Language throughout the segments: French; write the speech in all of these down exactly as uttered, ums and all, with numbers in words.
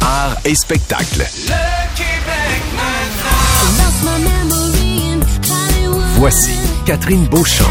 Art et spectacle. Le Québec maintenant. Voici Catherine Beauchamp.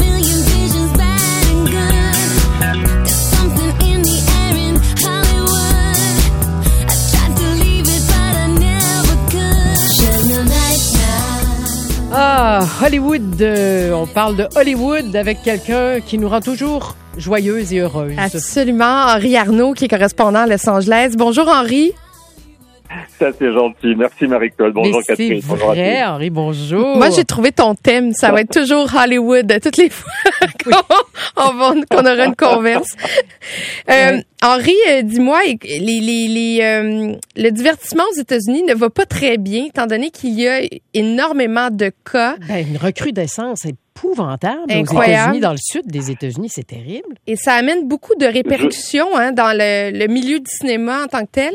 Ah, Hollywood, euh, on parle de Hollywood avec quelqu'un qui nous rend toujours joyeuse et heureuse. Absolument, Henri Arnaud qui est correspondant à Los Angeles. Bonjour Henri. Ça, c'est gentil. Merci, Marie-Claude. Bonjour, Mais Catherine. c'est Bonjour vrai, Henri, bonjour. Moi, j'ai trouvé ton thème. Ça va être toujours Hollywood toutes les fois qu'on, on va, qu'on aura une converse. Euh, ouais. Henri, euh, dis-moi, les, les, les, euh, le divertissement aux États-Unis ne va pas très bien, étant donné qu'il y a énormément de cas. Ben, une recrudescence épouvantable Incroyable. Aux États-Unis, dans le sud des États-Unis, c'est terrible. Et ça amène beaucoup de répercussions hein, dans le, le milieu du cinéma en tant que tel.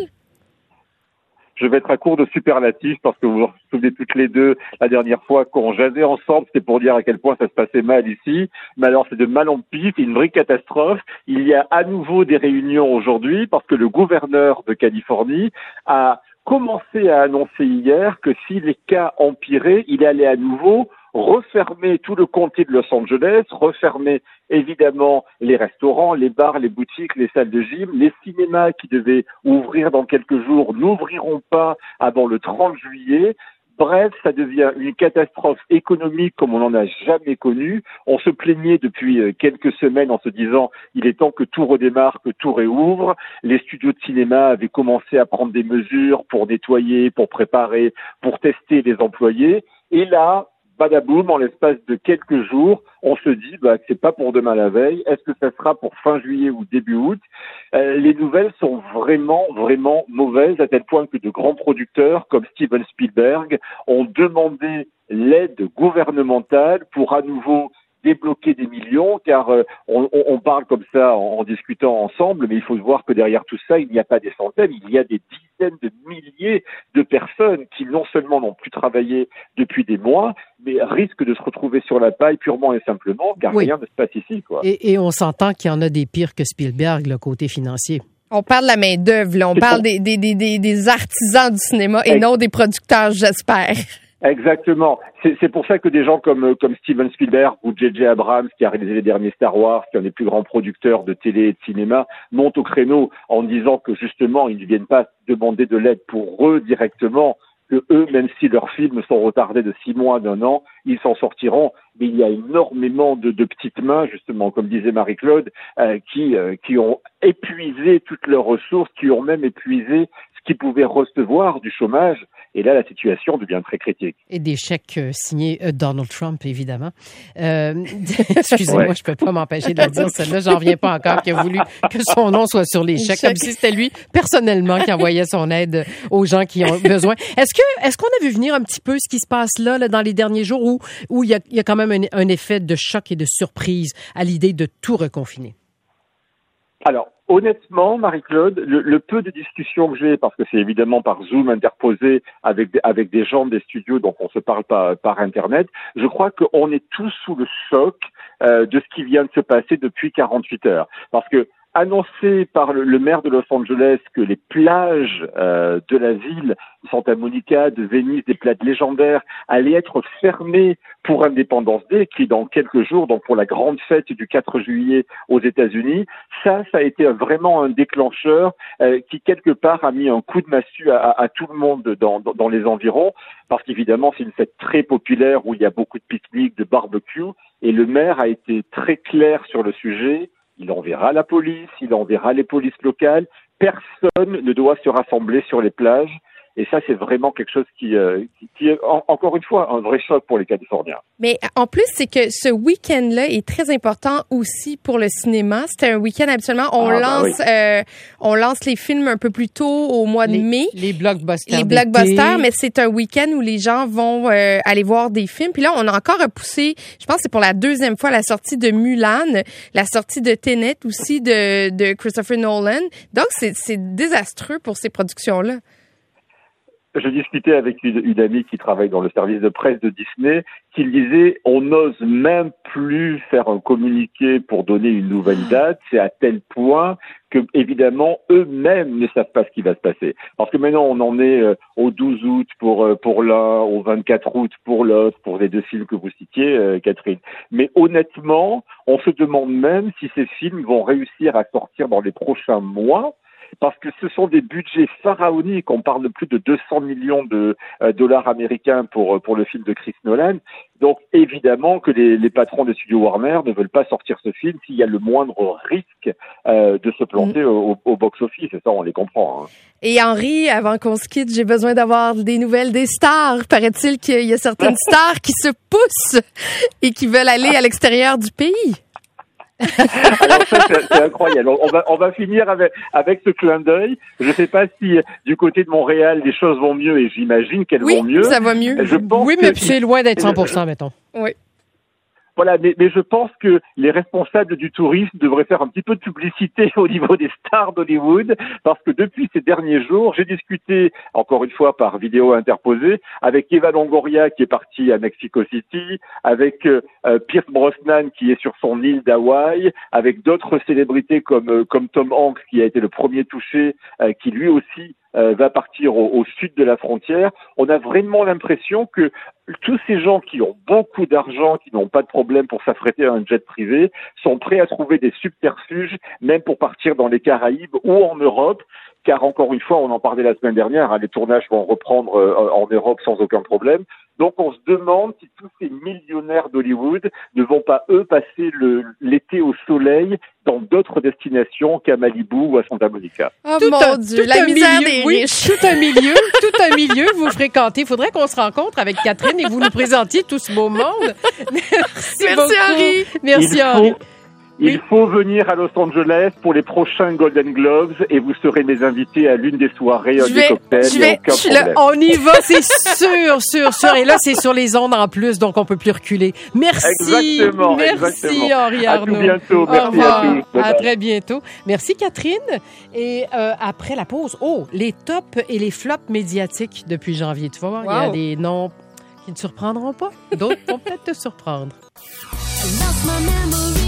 Je vais être à court de superlatifs parce que vous vous souvenez toutes les deux la dernière fois qu'on jasait ensemble, c'était pour dire à quel point ça se passait mal ici. Mais alors c'est de mal en pis, c'est une vraie catastrophe. Il y a à nouveau des réunions aujourd'hui parce que le gouverneur de Californie a commencé à annoncer hier que si les cas empiraient, il allait à nouveau refermer tout le comté de Los Angeles, refermer évidemment les restaurants, les bars, les boutiques, les salles de gym, les cinémas qui devaient ouvrir dans quelques jours n'ouvriront pas avant le trente juillet. Bref, ça devient une catastrophe économique comme on n'en a jamais connue. On se plaignait depuis quelques semaines en se disant il est temps que tout redémarre, que tout réouvre. Les studios de cinéma avaient commencé à prendre des mesures pour nettoyer, pour préparer, pour tester les employés. Et là, badaboum, en l'espace de quelques jours, on se dit bah, que c'est pas pour demain la veille. Est-ce que ça sera pour fin juillet ou début août? euh, Les nouvelles sont vraiment, vraiment mauvaises, à tel point que de grands producteurs comme Steven Spielberg ont demandé l'aide gouvernementale pour à nouveau débloquer des millions, car euh, on, on parle comme ça en, en discutant ensemble, mais il faut voir que derrière tout ça, il n'y a pas des centaines, il y a des dizaines de milliers de personnes qui non seulement n'ont plus travaillé depuis des mois, mais risquent de se retrouver sur la paille purement et simplement, car oui. Rien ne se passe ici, quoi. Et, et on s'entend qu'il y en a des pires que Spielberg, le côté financier. On parle de la main-d'œuvre, là. On c'est parle bon. des, des, des, des artisans du cinéma et non des producteurs, j'espère. Exactement. C'est, c'est pour ça que des gens comme comme Steven Spielberg ou J J Abrams, qui a réalisé les derniers Star Wars, qui est un des plus grands producteurs de télé et de cinéma, montent au créneau en disant que justement, ils ne viennent pas demander de l'aide pour eux directement, que eux, même si leurs films sont retardés de six mois, d'un an, ils s'en sortiront. Mais il y a énormément de, de petites mains, justement, comme disait Marie-Claude, euh, qui euh, qui ont épuisé toutes leurs ressources, qui ont même épuisé ce qu'ils pouvaient recevoir du chômage. Et là, la situation devient très critique. Et des chèques euh, signés euh, Donald Trump, évidemment. Euh, excusez-moi, ouais. Je peux pas m'empêcher de le dire, celle-là, j'en reviens pas encore, qui a voulu que son nom soit sur les chèques, comme si c'était lui, personnellement, qui envoyait son aide aux gens qui ont besoin. Est-ce que, est-ce qu'on a vu venir un petit peu ce qui se passe là, là dans les derniers jours, où, où il y a, il y a quand même un, un effet de choc et de surprise à l'idée de tout reconfiner? Alors, honnêtement, Marie-Claude, le, le peu de discussions que j'ai, parce que c'est évidemment par Zoom interposé avec, avec des gens des studios, donc on se parle pas par Internet, je crois qu'on est tous sous le choc euh, de ce qui vient de se passer depuis quarante-huit heures. Parce que annoncé par le, le maire de Los Angeles que les plages euh, de la ville, Santa Monica, de Venise, des plages légendaires, allaient être fermées pour Independence Day, qui est dans quelques jours, donc pour la grande fête du quatre juillet aux États-Unis. Ça, ça a été vraiment un déclencheur euh, qui, quelque part, a mis un coup de massue à, à, à tout le monde dans, dans, dans les environs, parce qu'évidemment, c'est une fête très populaire où il y a beaucoup de pique-niques, de barbecue, et le maire a été très clair sur le sujet. Il enverra la police, il enverra les polices locales. Personne ne doit se rassembler sur les plages. Et ça, c'est vraiment quelque chose qui, euh, qui, qui est, en, encore une fois, un vrai choc pour les Californiens. Mais en plus, c'est que ce week-end-là est très important aussi pour le cinéma. C'est un week-end, absolument. On ah, lance, bah oui. euh, on lance les films un peu plus tôt au mois les, de mai. Les blockbusters. Les blockbusters, mais c'est un week-end où les gens vont euh, aller voir des films. Puis là, on a encore repoussé, je pense que c'est pour la deuxième fois, la sortie de Mulan, la sortie de Tenet aussi de, de Christopher Nolan. Donc, c'est, c'est désastreux pour ces productions-là. Je discutais avec une, une amie qui travaille dans le service de presse de Disney, qui disait on n'ose même plus faire un communiqué pour donner une nouvelle date. C'est à tel point que, évidemment, eux-mêmes ne savent pas ce qui va se passer. Parce que maintenant, on en est euh, au douze août pour euh, pour l'un, au vingt-quatre août pour l'autre, pour les deux films que vous citiez, euh, Catherine. Mais honnêtement, on se demande même si ces films vont réussir à sortir dans les prochains mois. Parce que ce sont des budgets pharaoniques. On parle de plus de deux cents millions de euh, dollars américains pour pour le film de Chris Nolan. Donc évidemment que les, les patrons des studios Warner ne veulent pas sortir ce film s'il y a le moindre risque euh, de se planter mmh. au, au box-office. Et ça, on les comprend. Hein. Et Henri, avant qu'on se quitte, j'ai besoin d'avoir des nouvelles des stars. Paraît-il qu'il y a certaines stars qui se poussent et qui veulent aller à l'extérieur du pays. Alors ça, c'est, c'est incroyable. On va, on va finir avec, avec ce clin d'œil. Je ne sais pas si du côté de Montréal, les choses vont mieux, et j'imagine qu'elles oui, vont mieux. Oui, ça va mieux. Je pense oui, mais que... c'est loin d'être cent pour cent, mettons. Oui. Voilà, mais, mais je pense que les responsables du tourisme devraient faire un petit peu de publicité au niveau des stars d'Hollywood, parce que depuis ces derniers jours, j'ai discuté, encore une fois par vidéo interposée, avec Eva Longoria qui est partie à Mexico City, avec euh, Pierce Brosnan qui est sur son île d'Hawaï, avec d'autres célébrités comme euh, comme Tom Hanks qui a été le premier touché, euh, qui lui aussi euh, va partir au, au sud de la frontière. On a vraiment l'impression que tous ces gens qui ont beaucoup d'argent, qui n'ont pas de problème pour s'affréter à un jet privé, sont prêts à trouver des subterfuges, même pour partir dans les Caraïbes ou en Europe, car encore une fois, on en parlait la semaine dernière, hein, les tournages vont reprendre euh, en Europe sans aucun problème. Donc on se demande si tous ces millionnaires d'Hollywood ne vont pas, eux, passer le, l'été au soleil dans d'autres destinations qu'à Malibu ou à Santa Monica. Oh tout mon un, Dieu, tout la un misère milieu, des oui, riches. tout un milieu, tout un milieu vous fréquentez. Il faudrait qu'on se rencontre avec Catherine et vous nous présentiez tout ce beau monde. Merci, Merci beaucoup. Henri. Merci Il Henri. faut, il oui. faut venir à Los Angeles pour les prochains Golden Globes et vous serez mes invités à l'une des soirées, un je des vais, cocktails, je vais, aucun je problème. Le, on y va, c'est sûr, sûr, sûr. Et là, c'est sur les ondes en plus, donc on peut plus reculer. Merci. Exactement. Merci exactement. Henri À Arnaud. tout bientôt. Au Merci revoir. à tous. À très bientôt. Merci Catherine. Et euh, après la pause, oh, les tops et les flops médiatiques depuis janvier. Tu vas voir, wow. Il y a des noms qui ne te surprendront pas. D'autres vont peut-être te surprendre.